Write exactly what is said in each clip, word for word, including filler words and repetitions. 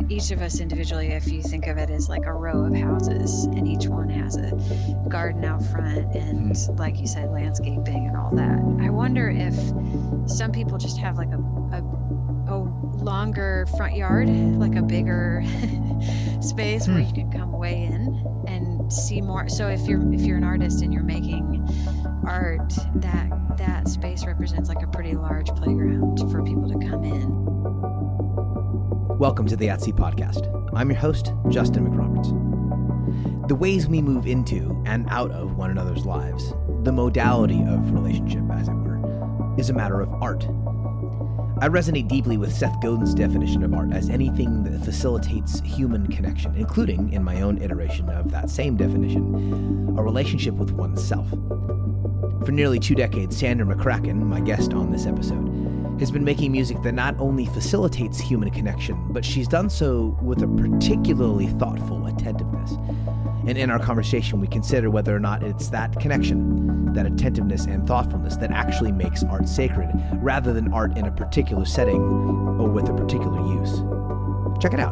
each of us individually, if you think of it as like a row of houses, and each one has a garden out front and, mm. like you said, landscaping and all that. I wonder if some people just have like a, a, a longer front yard, like a bigger space hmm. where you can come way in and see more. So if you're if you're an artist and you're making art, that that space represents like a pretty large playground for people to come in. Welcome to the At Sea Podcast. I'm your host, Justin McRoberts. The ways we move into and out of one another's lives, the modality of relationship, as it were, is a matter of art. I resonate deeply with Seth Godin's definition of art as anything that facilitates human connection, including, in my own iteration of that same definition, a relationship with oneself. For nearly two decades, Sandra McCracken, my guest on this episode, has been making music that not only facilitates human connection, but she's done so with a particularly thoughtful attentiveness. And in our conversation, we consider whether or not it's that connection, that attentiveness and thoughtfulness that actually makes art sacred, rather than art in a particular setting or with a particular use. Check it out.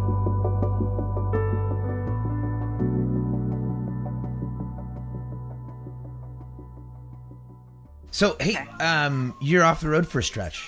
So, hey, okay. um, you're off the road for a stretch.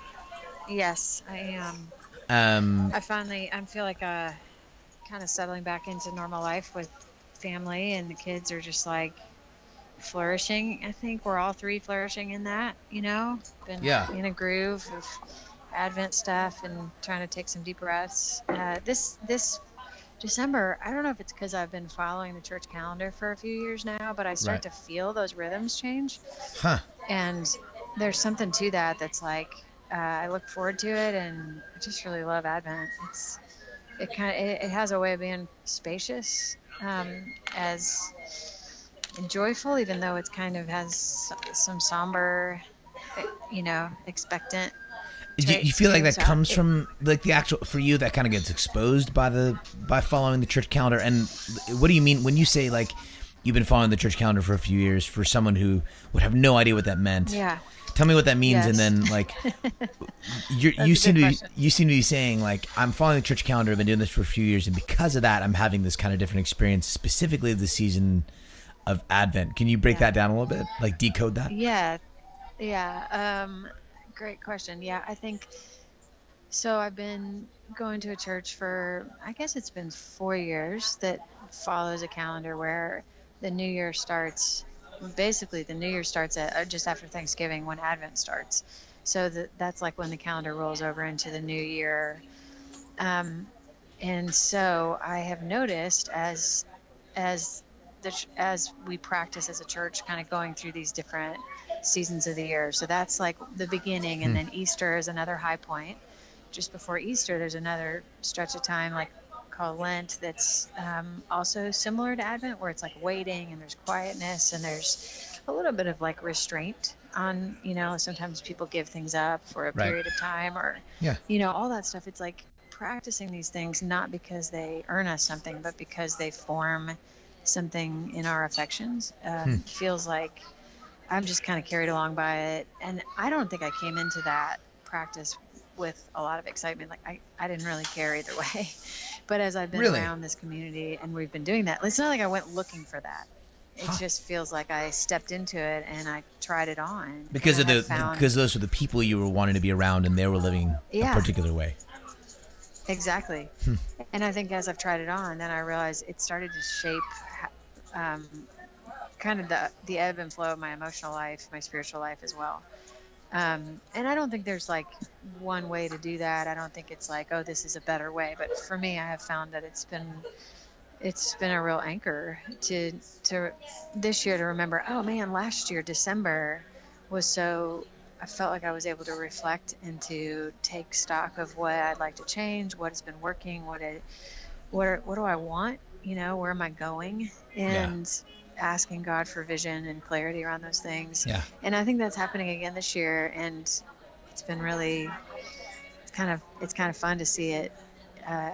Yes, I am. Um, I finally, I feel like uh, kind of settling back into normal life with family, and the kids are just like flourishing. I think we're all three flourishing in that, you know, been yeah. in a groove of Advent stuff and trying to take some deep breaths. Uh, this this December, I don't know if it's because I've been following the church calendar for a few years now, but I start right. to feel those rhythms change. Huh. And there's something to that that's like, uh, I look forward to it, and I just really love Advent. It's it kind of it, it has a way of being spacious, um, as and joyful, even though it kind of has some somber, you know, expectant. Do you feel like that comes from like the actual, for you, that kind of gets exposed by the by following the church calendar? And what do you mean when you say like you've been following the church calendar for a few years? For someone who would have no idea what that meant, yeah. Tell me what that means, yes. And then like you're, you seem to be, you seem to be saying like I'm following the church calendar. I've been doing this for a few years, and because of that, I'm having this kind of different experience, specifically the season of Advent. Can you break yeah. that down a little bit, like decode that? Yeah, yeah. Um, great question. Yeah, I think so. I've been going to a church for, I guess it's been four years that follows a calendar where the new year starts. Basically, the new year starts at just after Thanksgiving when Advent starts. So that that's like when the calendar rolls over into the new year. Um, and so I have noticed as as the as we practice as a church, kind of going through these different seasons of the year. So that's like the beginning, and then Easter is another high point. Just before Easter, there's another stretch of time like called Lent that's um, also similar to Advent, where it's like waiting and there's quietness and there's a little bit of like restraint on, you know, sometimes people give things up for a right. period of time, or yeah. you know, all that stuff. It's like practicing these things not because they earn us something, but because they form something in our affections. Um, hmm. Feels like I'm just kind of carried along by it, and I don't think I came into that practice with a lot of excitement. Like I, I didn't really care either way. But as I've been really? around this community and we've been doing that, it's not like I went looking for that. It huh. just feels like I stepped into it and I tried it on. Because of the found, because those were the people you were wanting to be around, and they were living yeah, a particular way. Exactly. Hmm. And I think as I've tried it on, then I realized it started to shape um, kind of the the ebb and flow of my emotional life, my spiritual life as well. Um, and I don't think there's like one way to do that. I don't think it's like, oh, this is a better way. But for me, I have found that it's been, it's been a real anchor to, to this year to remember, oh man, last year, December was so, I felt like I was able to reflect and to take stock of what I'd like to change, what has been working, what it, what, what do I want? You know, where am I going? And yeah. asking God for vision and clarity around those things. Yeah. And I think that's happening again this year, and it's been really it's kind of it's kind of fun to see it uh,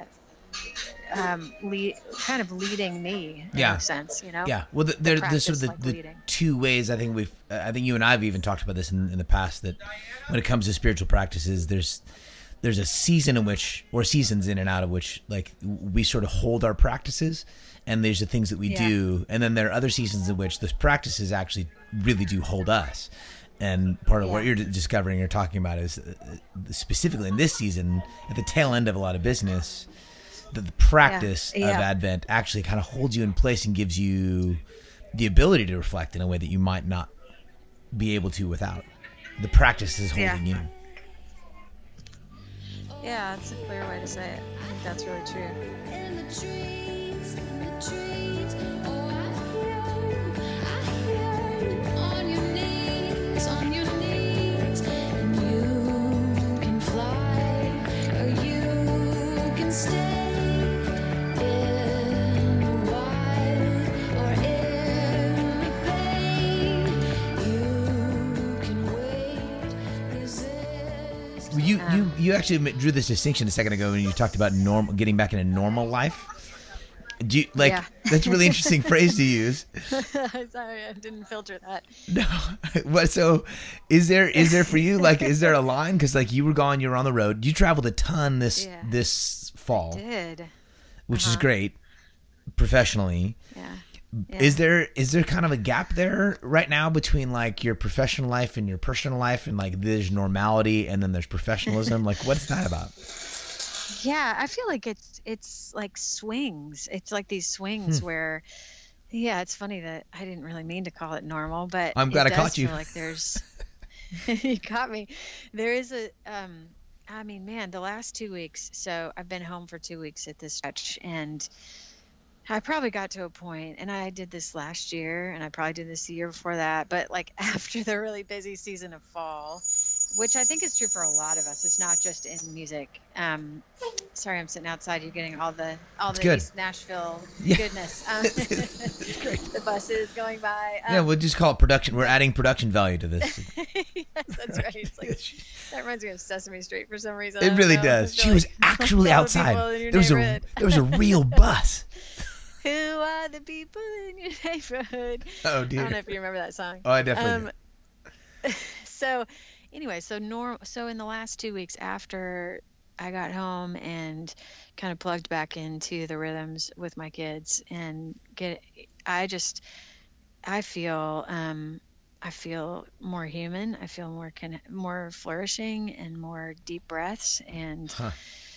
um, lead, kind of leading me in yeah. a sense, you know? Yeah. Well, the, there, the there's sort of the, like the two ways I think we've, uh, I think you and I have even talked about this in, in the past, that when it comes to spiritual practices, there's there's a season in which, or seasons in and out of which, like we sort of hold our practices, and there's the things that we Yeah. do, and then there are other seasons in which those practices actually really do hold us. And part of Yeah. what you're discovering, you're talking about, is uh, specifically in this season, at the tail end of a lot of business, that the practice Yeah. Yeah. of Advent actually kind of holds you in place and gives you the ability to reflect in a way that you might not be able to without. The practice is holding Yeah. you. Yeah, that's a clear way to say it. I think that's really true. In the trees, in the trees, oh, I hear you, I hear you on your knees, on your knees, and you can fly, or you can stay in the wild, or in the pain. You can wait, resist. You you you actually drew this distinction a second ago when you talked about normal, getting back into normal life. Do you, like Yeah. that's a really interesting phrase to use. Sorry, I didn't filter that. No, what? So, is there is there for you, like, is there a line? Because like you were gone, you were on the road. You traveled a ton this Yeah. this fall, Did. which is Uh-huh. great professionally. Yeah. Yeah. Is there is there kind of a gap there right now between like your professional life and your personal life, and like there's normality and then there's professionalism? Like, what's that about? Yeah, I feel like it's it's like swings. It's like these swings Hmm. where, yeah, it's funny that I didn't really mean to call it normal, but I'm it glad I does caught you. feel like there's, you caught me. There is a, um, I mean, man, the last two weeks. So I've been home for two weeks at this stretch, and I probably got to a point, and I did this last year, and I probably did this the year before that, but like after the really busy season of fall, which I think is true for a lot of us. It's not just in music. Um, sorry, I'm sitting outside. You're getting all the all the good. East Nashville Yeah. goodness. Um, It's great. the buses going by. Um, Yeah, we'll just call it production. We're adding production value to this. yes, that's right. It's like, that reminds me of Sesame Street for some reason. I It don't really know. does. I feel She was like actually all the people outside. in your There was a neighborhood. there was a real bus. Who are the people in your neighborhood? Oh I dear. don't know if you remember that song. Oh, I definitely Um, so anyway, so norm so in the last two weeks after I got home and kind of plugged back into the rhythms with my kids and get I just I feel um I feel more human. I feel more conne- more flourishing and more deep breaths, and Huh.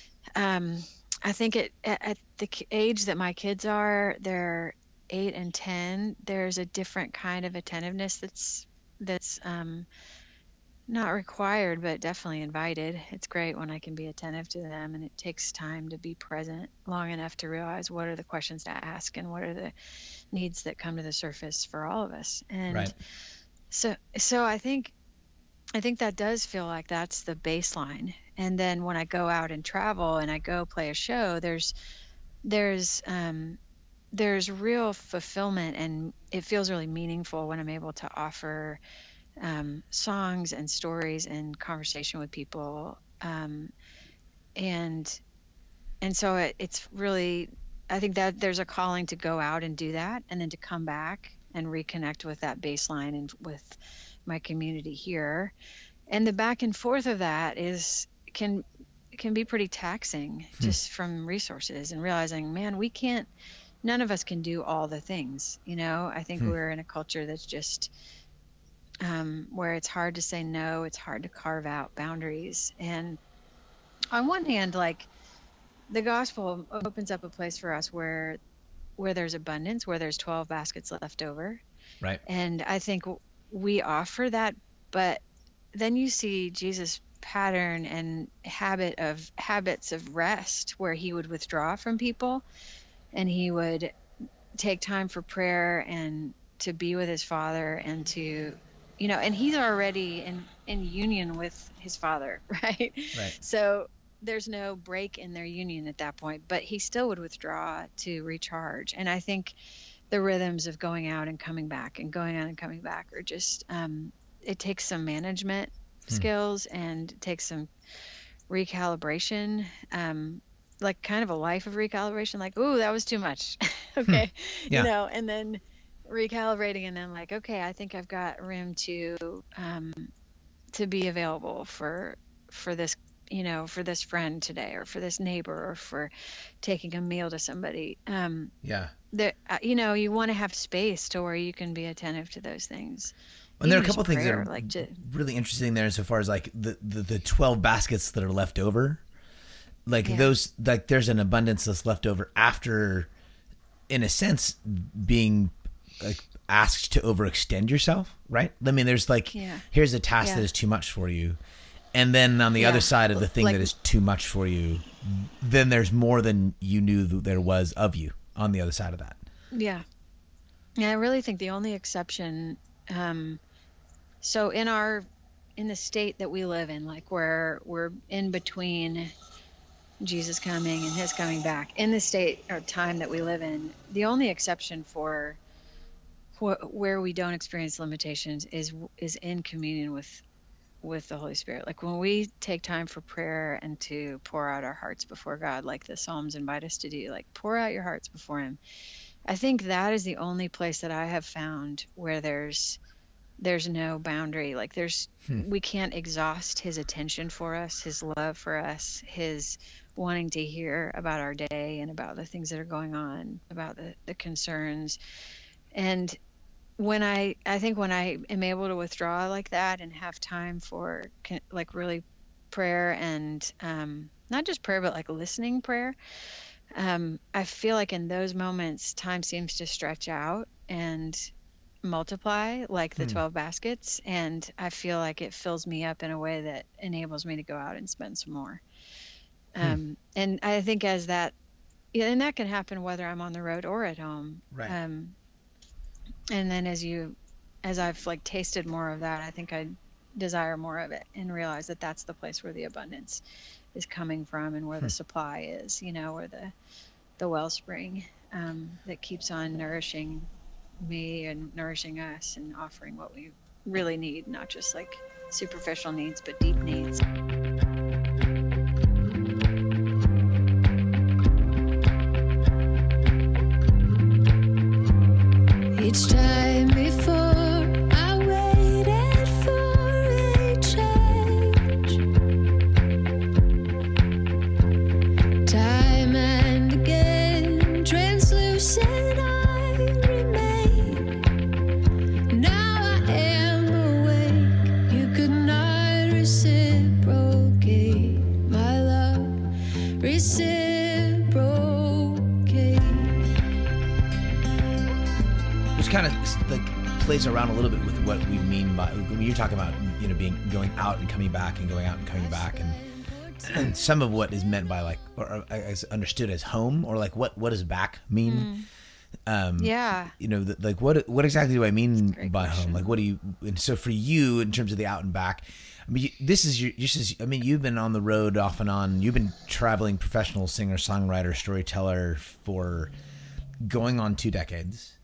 um I think it at, at the k- age that my kids are, they're eight and ten, there's a different kind of attentiveness that's that's um not required, but definitely invited. It's great when I can be attentive to them, and it takes time to be present long enough to realize what are the questions to ask and what are the needs that come to the surface for all of us. And Right. so, so I think, I think that does feel like that's the baseline. And then when I go out and travel and I go play a show, there's, there's, um, there's real fulfillment, and it feels really meaningful when I'm able to offer um, songs and stories and conversation with people, um, and and so it, it's really, I think that there's a calling to go out and do that, and then to come back and reconnect with that baseline and with my community here, and the back and forth of that is can can be pretty taxing, just from resources and realizing, man, we can't, none of us can do all the things, you know. I think Hmm. we're in a culture that's just um, where it's hard to say no, it's hard to carve out boundaries. And on one hand, like, the gospel opens up a place for us where where there's abundance, where there's twelve baskets left over. Right. And I think w- we offer that, but then you see Jesus' pattern and habit of habits of rest, where he would withdraw from people and he would take time for prayer and to be with his Father, and to, you know, and he's already in, in union with his Father, right? Right. So there's no break in their union at that point, but he still would withdraw to recharge. And I think the rhythms of going out and coming back and going out and coming back are just, um, it takes some management Hmm. skills and it takes some recalibration, um, like kind of a life of recalibration, like, ooh, that was too much. Okay. Yeah. You know, and then recalibrating, and then like, okay, I think I've got room to, um, to be available for, for this you know, for this friend today, or for this neighbor, or for taking a meal to somebody. Um, Yeah. there, uh, you know, you want to have space to where you can be attentive to those things. And there are Even a just couple things that prayer, are like to, really interesting there, so far as like the, the, the twelve baskets that are left over. Like Yeah. those, like there's an abundance that's left over after, in a sense, being like asked to overextend yourself, right? I mean, there's like, Yeah. here's a task Yeah. that is too much for you. And then on the Yeah. other side of the thing Like- that is too much for you, then there's more than you knew that there was of you on the other side of that. yeah. Yeah, I really think the only exception, um, so in our, in the state that we live in, like where we're in between Jesus coming and his coming back, in the state or time that we live in, the only exception for wh- where we don't experience limitations is is in communion with with the Holy Spirit. Like when we take time for prayer and to pour out our hearts before God, like the Psalms invite us to do, like pour out your hearts before him. I think that is the only place that I have found where there's there's no boundary. Like there's Hmm. we can't exhaust his attention for us, his love for us, his wanting to hear about our day and about the things that are going on, about the, the concerns. And when I I think when I am able to withdraw like that and have time for con- like really prayer and um not just prayer but like listening prayer, um I feel like in those moments time seems to stretch out and multiply like the Hmm. twelve baskets, and I feel like it fills me up in a way that enables me to go out and spend some more. Um and I think as that, yeah, and that can happen whether I'm on the road or at home. Right. Um and then as you as I've like tasted more of that, I think I desire more of it and realize that that's the place where the abundance is coming from and where the supply is, you know, where the the wellspring um, that keeps on nourishing me and nourishing us and offering what we really need, not just like superficial needs, but deep needs. Each time before I waited for a change. Time and again, translucent I remain. Now I am awake. You could not reciprocate my love. Reciprocate. Which kind of like plays around a little bit with what we mean by when you're talking about, you know, being going out and coming back and going out and coming back, and, and some of what is meant by like, or I guess understood as home, or like what what does back mean? Um, Yeah. you know, th- like what what exactly do I mean great by question. home? Like, what do you? And so for you, in terms of the out and back, I mean, you, this is your. This is. I mean, you've been on the road off and on. You've been traveling professional singer, songwriter, storyteller for going on two decades,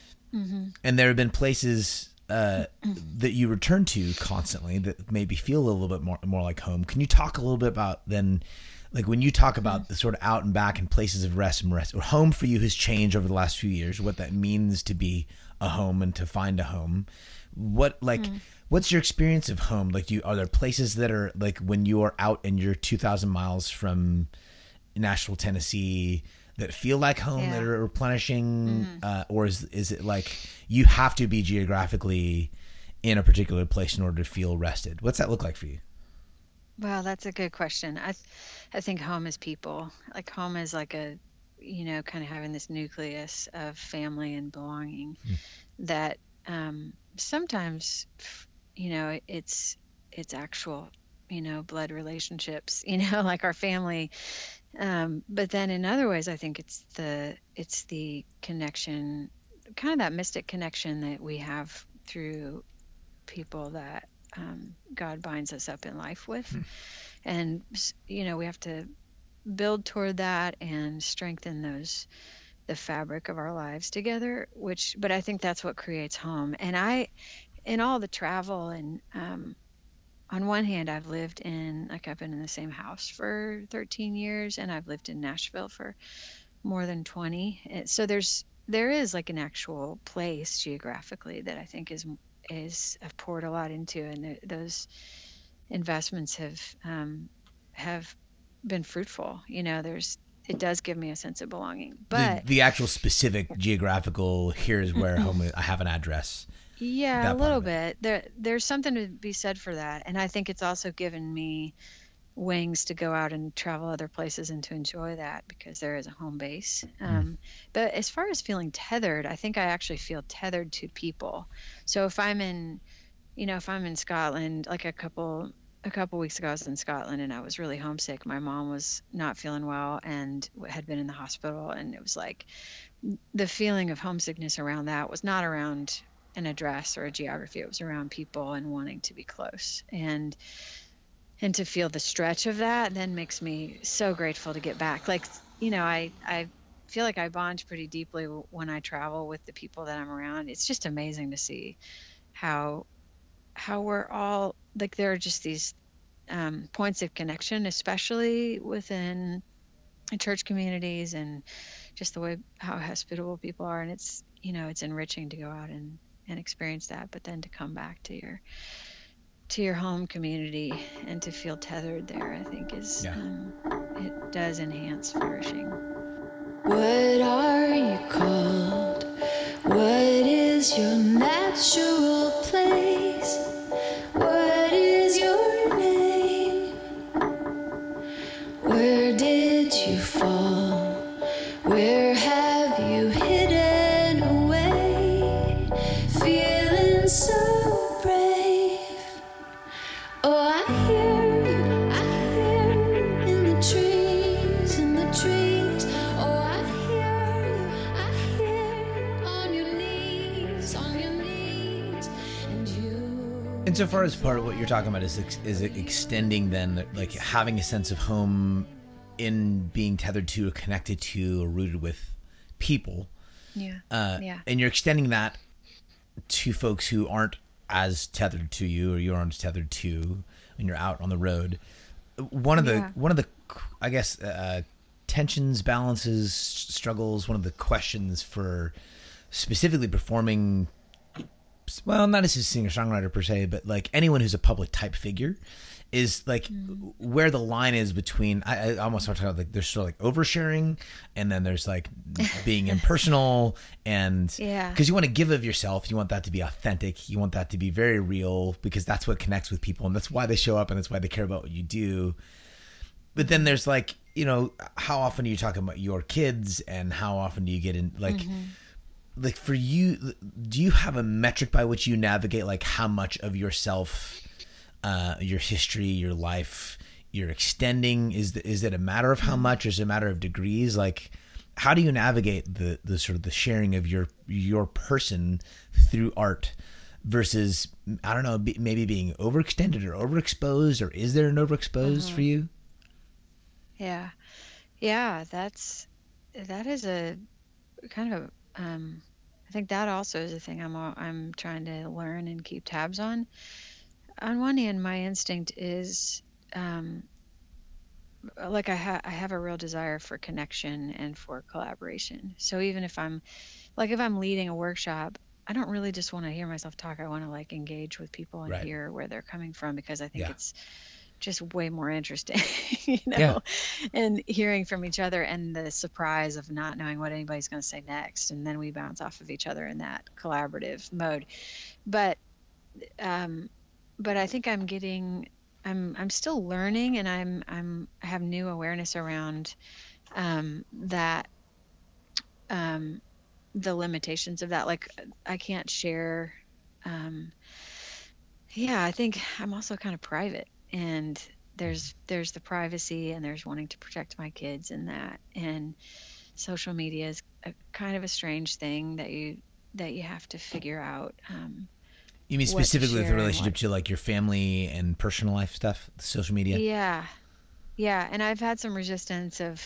and there have been places uh, that you return to constantly that maybe feel a little bit more more like home. Can you talk a little bit about then? Like when you talk about the sort of out and back and places of rest and rest, or home for you has changed over the last few years, what that means to be a home and to find a home. What, like, what's your experience of home? Like, do you, are there places that are like when you are out and you're two thousand miles from Nashville, Tennessee, that feel like home, Yeah. that are replenishing? Uh, or is, is it like you have to be geographically in a particular place in order to feel rested? What's that look like for you? Well, that's a good question. I, th- I think home is people. Like home is like a, you know, kind of having this nucleus of family and belonging that um, sometimes, f- you know, it's it's actual, you know, blood relationships. You know, like our family. Um, but then in other ways, I think it's the it's the connection, kind of that mystic connection that we have through people that um, God binds us up in life with. And, s- you know, we have to build toward that and strengthen those, the fabric of our lives together, which, but I think that's what creates home. And I, in all the travel and, um, on one hand, I've lived in, like, I've been in the same house for thirteen years, and I've lived in Nashville for more than twenty. And so there's, there is like an actual place geographically that I think is, is, I've poured a lot into, and th- those investments have, um, have been fruitful. You know, there's, it does give me a sense of belonging, The, but the actual specific geographical, here's where home is, I have an address. yeah, a That part little of it. bit. There, there's something to be said for that. And I think it's also given me wings to go out and travel other places and to enjoy that because there is a home base. Um, but as far as feeling tethered, I think I actually feel tethered to people. So if I'm in, you know, if I'm in Scotland, like a couple a couple weeks ago, I was in Scotland and I was really homesick. My mom was not feeling well and w- had been in the hospital, and it was like the feeling of homesickness around that was not around an address or a geography. It was around people and wanting to be close. And and to feel the stretch of that then makes me so grateful to get back. Like, you know, I I feel like I bond pretty deeply w- when I travel with the people that I'm around. It's just amazing to see how how we're all like, there are just these um, points of connection, especially within church communities, and just the way how hospitable people are. And it's, you know, it's enriching to go out and and experience that, but then to come back to your to your home community and to feel tethered there, I think is Yeah. um, it does enhance flourishing. What are you called? What is your natural place? What is your name? Where did you fall? Where have you hidden away? Feeling so brave. Oh, I hear you, I hear you in the trees, in the trees. Oh, I hear you, I hear you on your knees, on your knees, and you. Insofar as part of what you're talking about is ex- is it extending then, like having a sense of home in being tethered to or connected to or rooted with people, Yeah. uh, Yeah. and you're extending that to folks who aren't as tethered to you or you aren't as tethered to when you're out on the road. One of the Yeah. one of the I guess uh, tensions, balances, struggles. One of the questions for specifically performing, well, not as a singer-songwriter per se, but like anyone who's a public type figure, is like Mm. where the line is between, I, I almost want to talk about like there's sort of like oversharing, and then there's like being impersonal, and Yeah. because you want to give of yourself, you want that to be authentic, you want that to be very real, because that's what connects with people, and that's why they show up, and that's why they care about what you do. But then there's like, you know, how often are you talking about your kids, and how often do you get in like like for you, do you have a metric by which you navigate like how much of yourself, uh, your history, your life, you're extending? Is the, is it a matter of how much, or is it a matter of degrees? Like, how do you navigate the the sort of the sharing of your your person through art versus, I don't know, be, maybe being overextended or overexposed, or is there an overexposed for you? Yeah. Yeah, that's that is a kind of um I think that also is a thing I'm al- I'm trying to learn and keep tabs on. On one hand, my instinct is um like I ha- I have a real desire for connection and for collaboration. So even if I'm like if I'm leading a workshop, I don't really just want to hear myself talk. I want to like engage with people and Right. hear where they're coming from, because I think Yeah. it's just way more interesting, you know, Yeah. and hearing from each other, and the surprise of not knowing what anybody's going to say next. And then we bounce off of each other in that collaborative mode. But, um, but I think I'm getting, I'm, I'm still learning, and I'm, I'm, I have new awareness around, um, that, um, the limitations of that. Like I can't share, um, yeah, I think I'm also kind of private, and there's there's the privacy, and there's wanting to protect my kids in that. And social media is a kind of a strange thing that you that you have to figure out. Um, You mean what to specifically with the share and relationship what. to like your family and personal life stuff, social media? Yeah, yeah, and I've had some resistance of.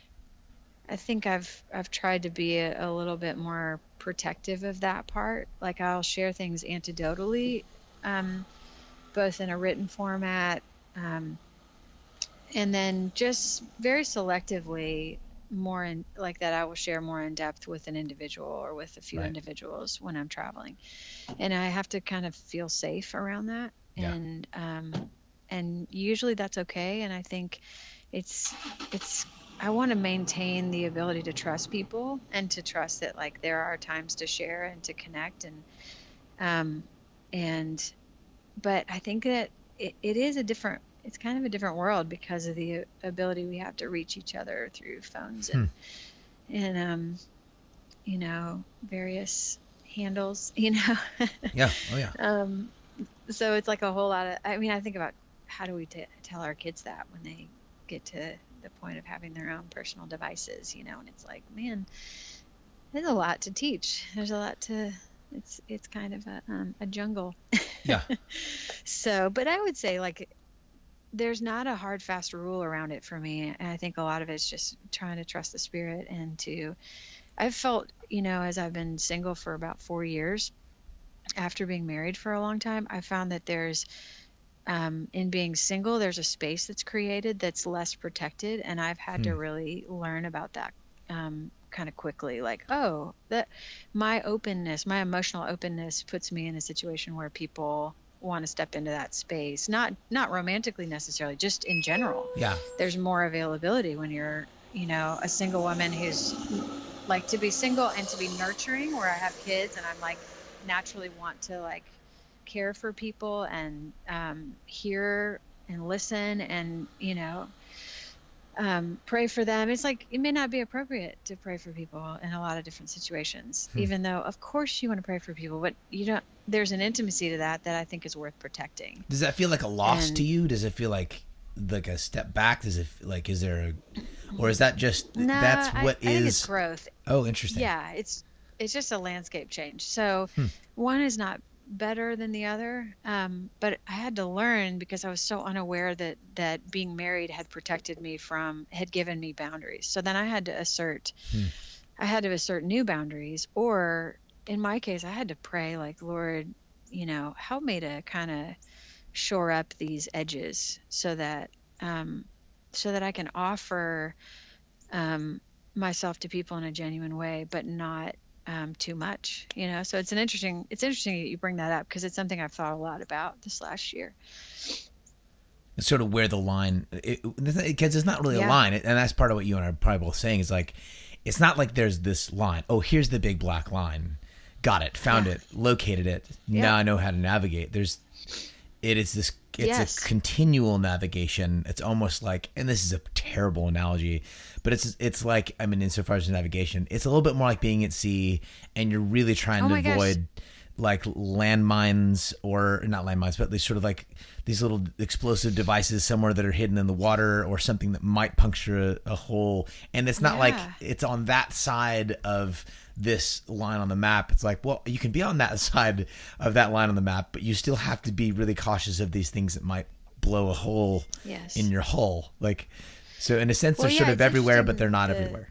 I think I've I've tried to be a, a little bit more protective of that part. Like I'll share things anecdotally, um, both in a written format. Um, and then just very selectively more in like that I will share more in depth with an individual or with a few Right. individuals when I'm traveling, and I have to kind of feel safe around that. Yeah. And um and usually that's okay. And I think it's it's I want to maintain the ability to trust people and to trust that like there are times to share and to connect and um and but I think that it, it is a different it's kind of a different world because of the ability we have to reach each other through phones and Hmm. and um you know various handles, you know. Yeah. Oh yeah. um so it's like a whole lot of, I mean, I think about how do we t- tell our kids that when they get to the point of having their own personal devices, you know, and it's like, man, there's a lot to teach. There's a lot to, it's, it's kind of a, um, a jungle. Yeah. So, but I would say like, there's not a hard, fast rule around it for me. And I think a lot of it's just trying to trust the spirit and to, I've felt, you know, as I've been single for about four years, after being married for a long time, I found that there's, um, in being single, there's a space that's created that's less protected. And I've had to Hmm. really learn about that um, kind of quickly. Like, oh, that my openness, my emotional openness puts me in a situation where people want to step into that space. Not, not romantically necessarily, just in general. Yeah. There's more availability when you're, you know, a single woman who's like to be single and to be nurturing, where I have kids and I'm like naturally want to like care for people and um, hear and listen and, you know, um, pray for them. It's like, it may not be appropriate to pray for people in a lot of different situations, Hmm. even though of course you want to pray for people, but you don't, there's an intimacy to that that I think is worth protecting. Does that feel like a loss And- to you? Does it feel like like a step back? Does it like is there a, or is that just No, that's I- what I think it's is? growth. Oh, interesting. Yeah, it's it's just a landscape change. So Hmm. one is not better than the other, um, but I had to learn because I was so unaware that that being married had protected me from, had given me boundaries. So then I had to assert, Hmm. I had to assert new boundaries, or in my case, I had to pray like, Lord, you know, help me to kind of shore up these edges so that um, so that I can offer um, myself to people in a genuine way, but not um, too much, you know. So it's an interesting, it's interesting that you bring that up because it's something I've thought a lot about this last year. It's sort of where the line, because it's not really a Yeah. line, and that's part of what you and I are probably both saying is like, it's not like there's this line. Oh, here's the big black line. Got it. Found Yeah. it. Located it. Yeah. Now I know how to navigate. There's, it is this. It's Yes. a continual navigation. It's almost like, and this is a terrible analogy, but it's it's like, I mean, insofar as navigation, it's a little bit more like being at sea, and you're really trying Oh to my gosh. avoid like landmines or not landmines, but these sort of like these little explosive devices somewhere that are hidden in the water or something that might puncture a, a hole. And it's not like Yeah. it's on that side of this line on the map. It's like, well, you can be on that side of that line on the map, but you still have to be really cautious of these things that might blow a hole Yes. in your hull. Like, so in a sense, Well, they're yeah, sort of it's everywhere, but interesting they're not the- everywhere.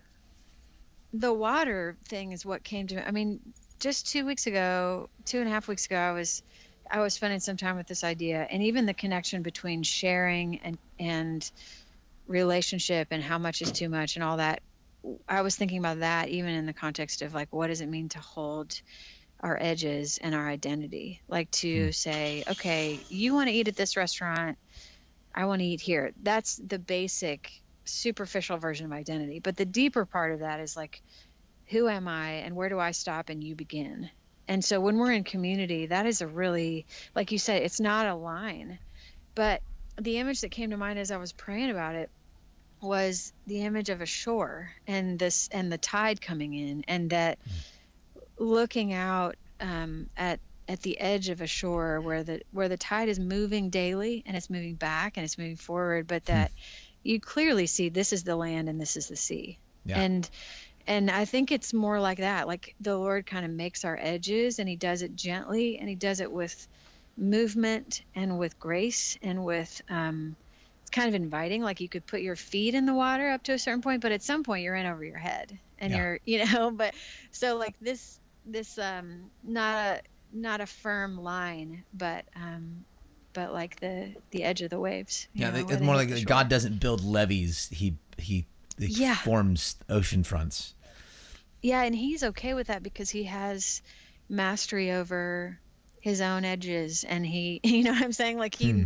The water thing is what came to me. I mean, just two weeks ago, two and a half weeks ago, I was, I was spending some time with this idea, and even the connection between sharing and and relationship and how much is too much and all that. I was thinking about that even in the context of like, what does it mean to hold our edges and our identity? Like to say, okay, you want to eat at this restaurant, I want to eat here. That's the basic superficial version of identity. But the deeper part of that is like, who am I and where do I stop and you begin? And so when we're in community, that is a really, like you said, it's not a line. But the image that came to mind as I was praying about it was the image of a shore and this and the tide coming in, and that looking out um, at at the edge of a shore where the where the tide is moving daily and it's moving back and it's moving forward, but that you clearly see this is the land and this is the sea. Yeah. And and I think it's more like that. Like the Lord kind of makes our edges, and he does it gently, and he does it with movement and with grace and with um it's kind of inviting. Like you could put your feet in the water up to a certain point, but at some point you're in over your head and Yeah. you're, you know, but so like this this um not a not a firm line, but um but like the the edge of the waves. you Yeah, know, they, where it's they more hit like the shore. God doesn't build levees. He he, he Yeah. forms ocean fronts. Yeah, and he's okay with that because he has mastery over his own edges, and he, you know what I'm saying? Like he, Hmm.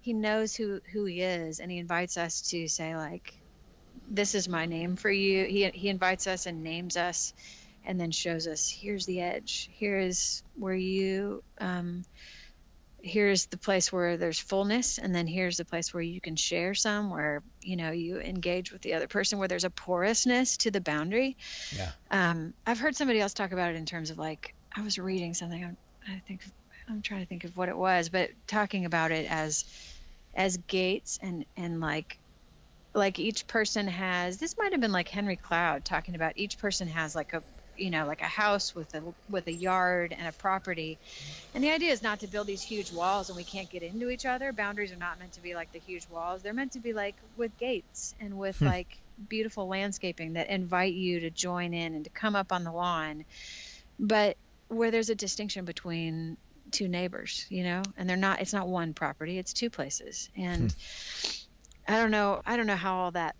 he knows who who he is, and he invites us to say like, this is my name for you. He he invites us and names us, and then shows us, here's the edge. Here is where you um here's the place where there's fullness, and then here's the place where you can share some, where you know you engage with the other person, where there's a porousness to the boundary. Yeah. um I've heard somebody else talk about it in terms of like, I was reading something, I'm, I think I'm trying to think of what it was, but talking about it as as gates, and and like like each person has, this might have been like Henry Cloud talking about, each person has like a, you know, like a house with a with a yard and a property. And the idea is not to build these huge walls and we can't get into each other. Boundaries are not meant to be like the huge walls. They're meant to be like with gates and with Hmm. like beautiful landscaping that invite you to join in and to come up on the lawn, but where there's a distinction between two neighbors, you know, and they're not, it's not one property, it's two places. And I don't know, I don't know how all that,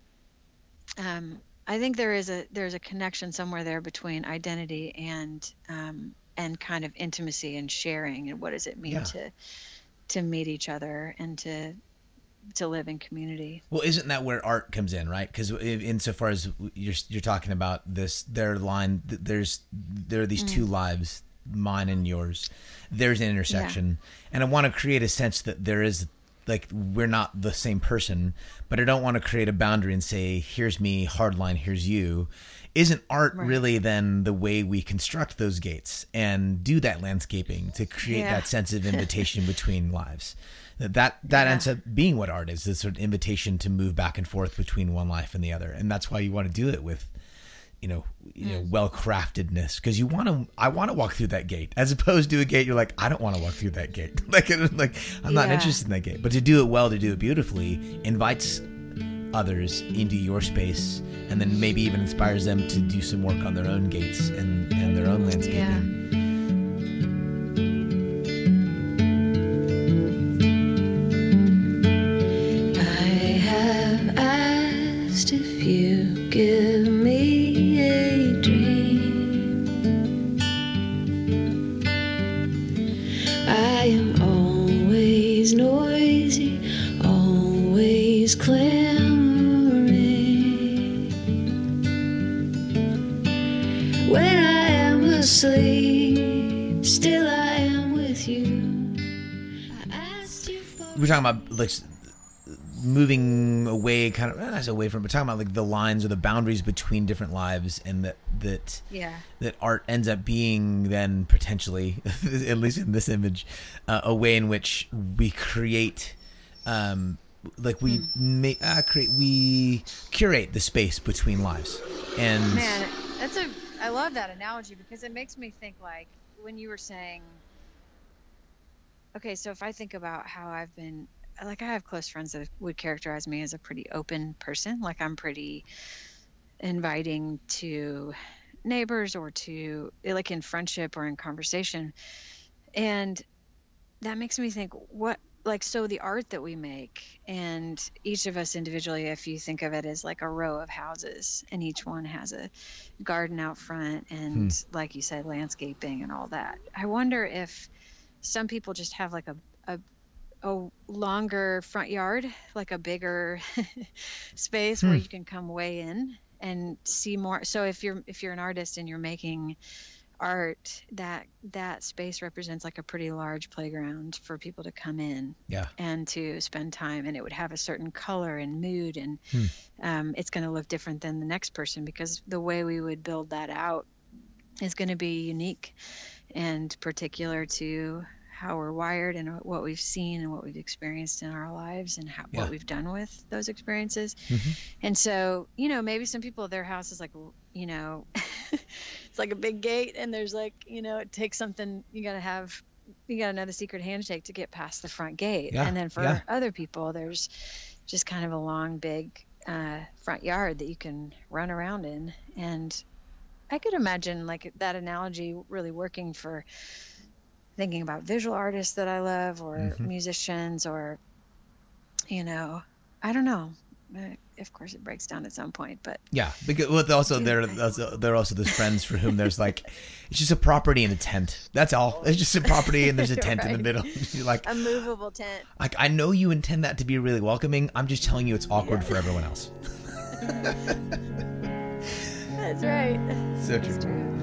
um, I think there is a, there's a connection somewhere there between identity and, um, and kind of intimacy and sharing, and what does it mean Yeah. to, to meet each other and to, to live in community. Well, isn't that where art comes in, right? Because insofar as you're you're talking about this, their line, th- there's there are these two lives, mine and yours. There's an intersection, and I want to create a sense that there is, like, we're not the same person, but I don't want to create a boundary and say, here's me, hard line, here's you. Isn't art Right. really then the way we construct those gates and do that landscaping to create Yeah. that sense of invitation between lives? That that, that Yeah. ends up being what art is, this sort of invitation to move back and forth between one life and the other. And that's why you want to do it with, you know, you know, well-craftedness, because you want to, I want to walk through that gate, as opposed to a gate you're like, I don't want to walk through that gate. like, like I'm not Yeah. interested in that gate. But to do it well, to do it beautifully, invites others into your space, and then maybe even inspires them to do some work on their own gates and, and their own landscaping. I have asked if you give me a dream. I am always noisy, always clamoring. When I am asleep, still I am with you. I asked you for We're talking about like s- moving away, kind of not away from, but talking about like the lines or the boundaries between different lives, and that that Yeah. that art ends up being then potentially, at least in this image, uh, a way in which we create, um, like we make uh, create we curate the space between lives, and Man, that's a, I love that analogy, because it makes me think like when you were saying, okay, so if I think about how I've been, like I have close friends that would characterize me as a pretty open person. Like I'm pretty inviting to neighbors or to, like in friendship or in conversation. And that makes me think, what, like, so the art that we make, and each of us individually, if you think of it as like a row of houses, and each one has a garden out front, and like you said, landscaping and all that. I wonder if some people just have like a, a, a longer front yard, like a bigger space where you can come way in and see more. So if you're, if you're an artist and you're making art, that that space represents like a pretty large playground for people to come in yeah, and to spend time, and it would have a certain color and mood, and um, it's going to look different than the next person, because the way we would build that out is going to be unique and particular to how we're wired and what we've seen and what we've experienced in our lives, and how, Yeah. what we've done with those experiences. Mhm. And so, you know, maybe some people, their house is like, you know, it's like a big gate, and there's like, you know, it takes something, you got to have, you got another secret handshake to get past the front gate. Yeah, And then for yeah. other people, there's just kind of a long, big uh, front yard that you can run around in. And I could imagine like that analogy really working for thinking about visual artists that I love, or Mhm. musicians, or, you know, I don't know, uh, of course it breaks down at some point, but Yeah, because well, also Dude, there I- also, there are also those friends for whom there's like it's just a property and a tent. That's all. It's just a property and there's a tent in the Right. middle. You're like, a movable tent. like I know you intend that to be really welcoming. I'm just telling you it's awkward for everyone else. That's right. So That's true. true.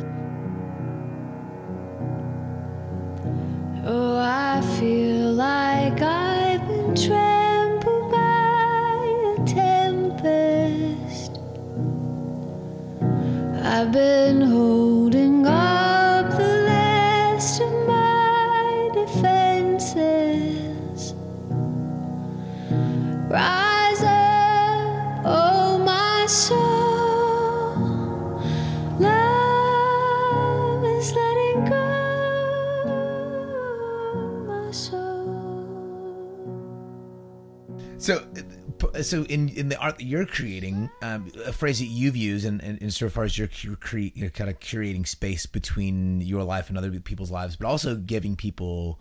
Oh, I feel like I've been trampled by a tempest. I've been holding up the last of my defenses. Rise up, oh my soul. Love is letting go, my soul. So, uh, so in, in the art that you're creating, um, a phrase that you've used, and, and insofar as you're, you're, cre- you're kind of curating space between your life and other people's lives, but also giving people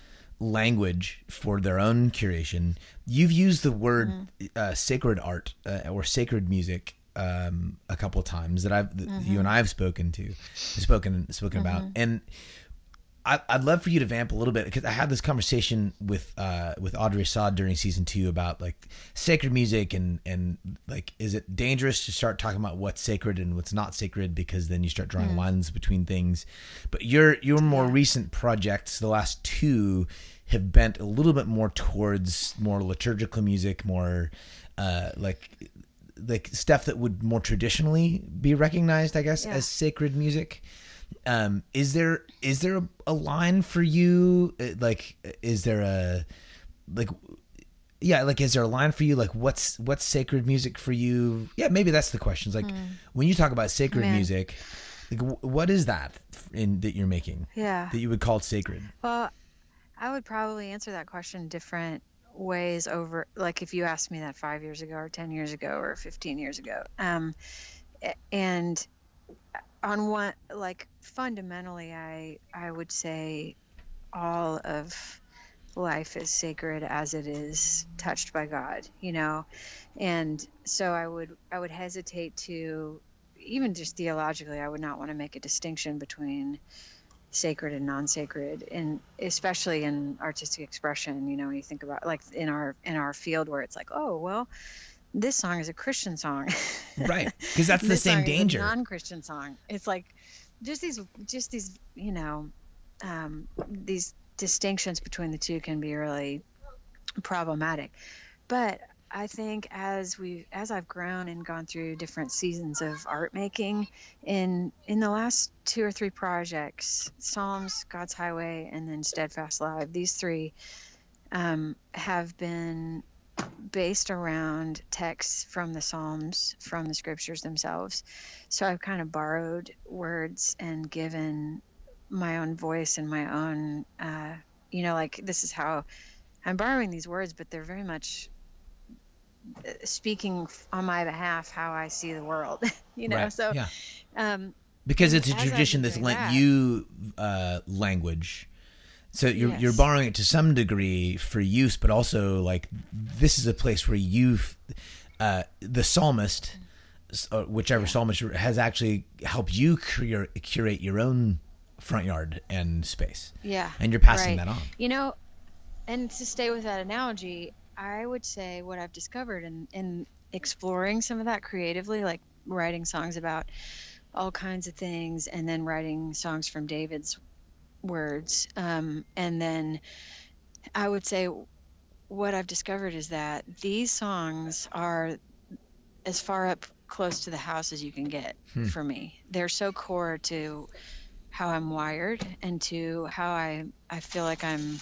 language for their own curation. You've used the word Mm-hmm. uh, sacred art uh, or sacred music um, a couple of times that I've that Mm-hmm. you and I have spoken to, spoken spoken about, and I, I'd love for you to vamp a little bit because I had this conversation with uh, with Audrey Assad during season two about like sacred music and and like is it dangerous to start talking about what's sacred and what's not sacred because then you start drawing lines between things. But your your more recent projects, the last two, have bent a little bit more towards more liturgical music, more uh, like like stuff that would more traditionally be recognized, I guess, Yeah. as sacred music. Um, is there is there a, a line for you? Uh, Like, is there a like, yeah, like, is there a line for you? Like, what's what's sacred music for you? Yeah, maybe that's the question. It's like when you talk about sacred Man. music, like, wh- what is that in that you're making Yeah. that you would call sacred? Well, I would probably answer that question different ways over, like if you asked me that five years ago or ten years ago or fifteen years ago. Um, a- and on one, like fundamentally, I, I would say all of life is sacred as it is touched by God, you know? And so I would, I would hesitate to, even just theologically, I would not want to make a distinction between sacred and non-sacred, and especially in artistic expression. You know, when you think about like in our in our field where it's like, oh well, this song is a Christian song, Right, because that's the this same song danger. is a non-Christian song. It's like just these just these you know um, these distinctions between the two can be really problematic. But I think as we as I've grown and gone through different seasons of art making in in the last two or three projects, Psalms, God's Highway, and then Steadfast Live, these three um, have been based around texts from the Psalms, from the scriptures themselves. So I've kind of borrowed words and given my own voice and my own, uh, you know, like this is how I'm borrowing these words, but they're very much uh, speaking f- on my behalf how I see the world, you know. Right, So, yeah, um, because and it's a as I've tradition been that's doing lent that- you uh, language. So you're you're Yes. borrowing it to some degree for use, but also like this is a place where you've uh, the psalmist, uh, whichever psalmist has actually helped you cure, curate your own front yard and space, yeah, and you're passing right. that on. You know, and to stay with that analogy, I would say what I've discovered in, in exploring some of that creatively, like writing songs about all kinds of things, and then writing songs from David's words. Um, and then I would say what I've discovered is that these songs are as far up close to the house as you can get for me. They're so core to how I'm wired and to how I, I feel like I'm,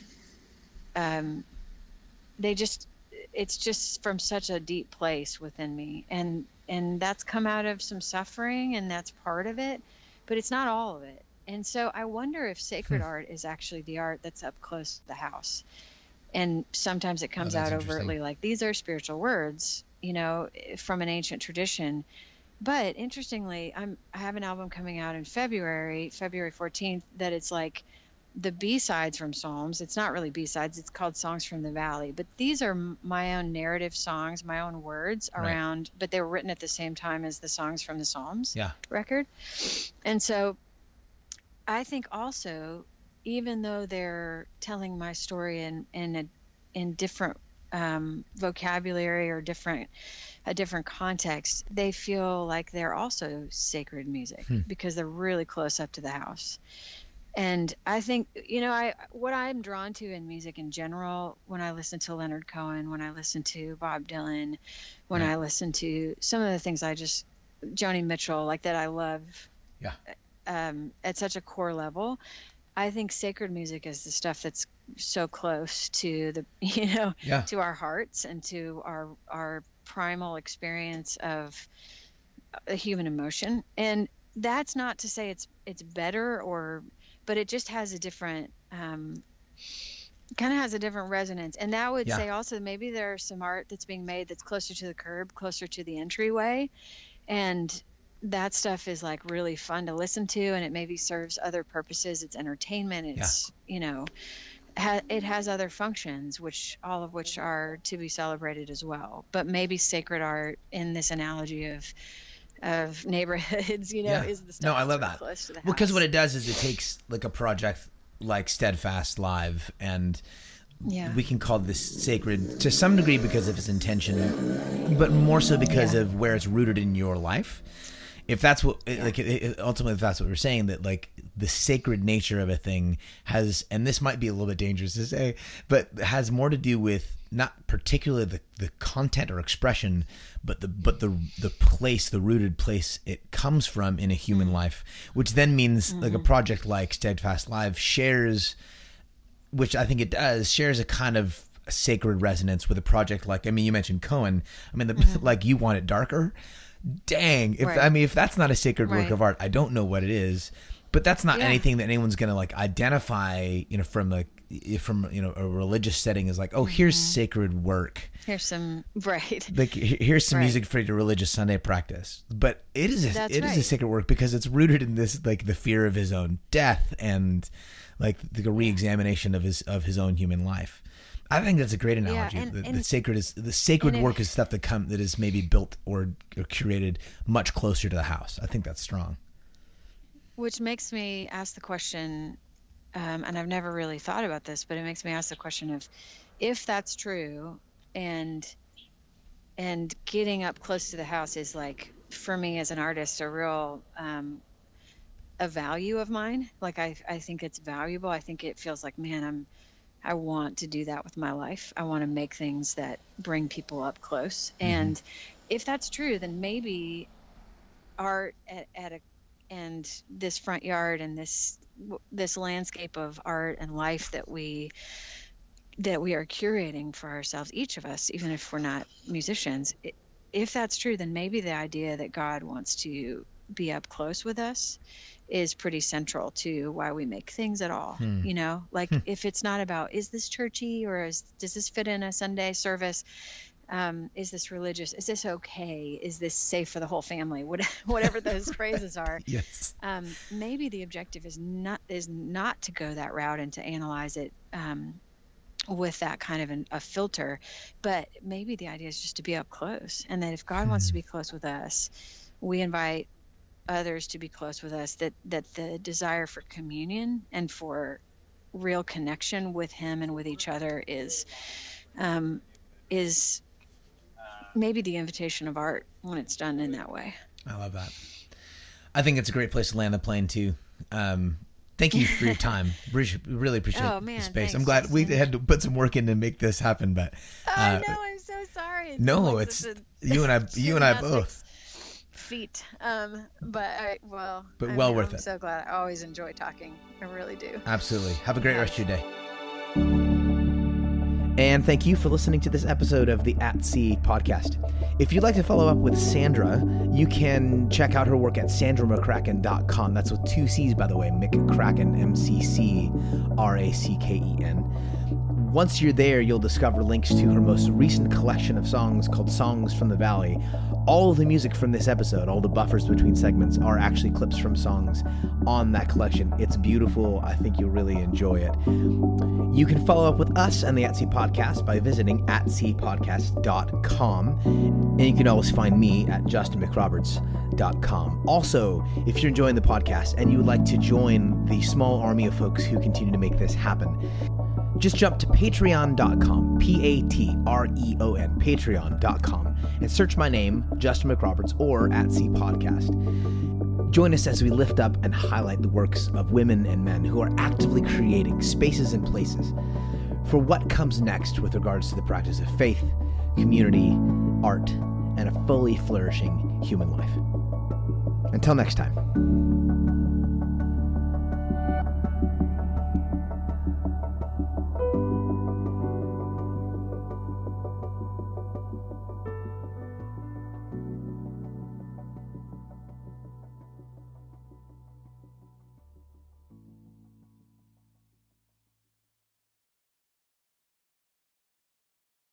um, they just, it's just from such a deep place within me. And, and that's come out of some suffering, and that's part of it, but it's not all of it. And so I wonder if sacred art is actually the art that's up close to the house. And sometimes it comes that's out interesting. overtly like these are spiritual words, you know, from an ancient tradition. But interestingly, I'm I have an album coming out in February, February fourteenth, that it's like the B-sides from Psalms. It's not really B-sides. It's called Songs from the Valley. But these are m- my own narrative songs, my own words Right. around, but they were written at the same time as the Songs from the Psalms Yeah. record. And so I think also, even though they're telling my story in, in a, in different um, vocabulary or different, a different context, they feel like they're also sacred music Hmm. because they're really close up to the house. And I think, you know, I what I'm drawn to in music in general, when I listen to Leonard Cohen, when I listen to Bob Dylan, when Right. I listen to some of the things I just, Joni Mitchell, like that I love Yeah. um, at such a core level, I think sacred music is the stuff that's so close to the, you know, Yeah. to our hearts and to our our primal experience of a human emotion. And that's not to say it's it's better or, but it just has a different um kind of has a different resonance. And that would Yeah. say also maybe there's some art that's being made that's closer to the curb, closer to the entryway, and that stuff is like really fun to listen to, and it maybe serves other purposes. It's entertainment. It's, you know, ha- it has other functions, which all of which are to be celebrated as well. But maybe sacred art in this analogy of of neighborhoods, you know, Yeah. is the stuff No, I that's love really that. close to the Well, because house. what it does is it takes like a project like Steadfast Live, and Yeah. we can call this sacred to some degree because of its intention, but more so because Yeah. of where it's rooted in your life. If that's what, like, it, it- ultimately, if that's what we're saying, that like the sacred nature of a thing has, and this might be a little bit dangerous to say, but has more to do with not particularly the, the content or expression, but the but the the place, the rooted place it comes from in a human life, which then means like a project like Steadfast Live shares, which I think it does, shares a kind of sacred resonance with a project like, I mean, you mentioned Cohen. I mean, the, like you want it darker. Dang. If Right. I mean, if that's not a sacred work Right. of art, I don't know what it is. But that's not Yeah. anything that anyone's going to like identify, you know, from like, from, you know, a religious setting is like, oh, here's sacred work. Here's some, right. Like he- here's some Right. music for your religious Sunday practice. But it is a, That's it is a right. sacred work because it's rooted in this, like the fear of his own death and like the re-examination of his of his own human life. I think that's a great analogy. and- the, the and- sacred is the sacred and it- work is stuff that come that is maybe built or, or curated much closer to the house. I think that's strong. Which makes me ask the question, um, and I've never really thought about this, but it makes me ask the question of, if that's true, and and getting up close to the house is like, for me as an artist, a real um, a value of mine. Like I I think it's valuable. I think it feels like, man, I'm I want to do that with my life. I want to make things that bring people up close. And if that's true, then maybe art at, at a and this front yard and this this landscape of art and life that we that we are curating for ourselves, each of us, even if we're not musicians, i- if that's true, then maybe the idea that God wants to be up close with us is pretty central to why we make things at all. You know, like if it's not about, is this churchy, or is, does this fit in a Sunday service? Um, is this religious? Is this okay? Is this safe for the whole family? What, whatever those phrases are. Yes. Um, maybe the objective is not is not to go that route and to analyze it um, with that kind of an, a filter, but maybe the idea is just to be up close, and that if God wants to be close with us, we invite others to be close with us. That that the desire for communion and for real connection with Him and with each other is um, is maybe the invitation of art when it's done in that way. I love that. I think it's a great place to land the plane too. Um, thank you for your time. Re- really appreciate Oh, the man, space. thanks, I'm glad we Justin. had to put some work in to make this happen, but I uh, know, I'm so sorry. It's no, like it's such a you and I. You and I both. gymnastics feat. Um, but I well, But I'm, well worth I'm it. so glad. I always enjoy talking. I really do. Absolutely. Have a great rest of your day. And thank you for listening to this episode of the At Sea podcast. If you'd like to follow up with Sandra, you can check out her work at sandra mccracken dot com. That's with two C's, by the way, McCracken, M C C R A C K E N. once you're there, you'll discover links to her most recent collection of songs called Songs from the Valley. All of the music from this episode, all the buffers between segments, are actually clips from songs on that collection. It's beautiful. I think you'll really enjoy it. You can follow up with us and the At Sea Podcast by visiting at sea podcast dot com. And you can always find me at justin mcroberts dot com. Also, if you're enjoying the podcast and you would like to join the small army of folks who continue to make this happen, just jump to patreon dot com, P A T R E O N, patreon dot com, and search my name, Justin McRoberts, or At Sea Podcast. Join us as we lift up and highlight the works of women and men who are actively creating spaces and places for what comes next with regards to the practice of faith, community, art, and a fully flourishing human life. Until next time.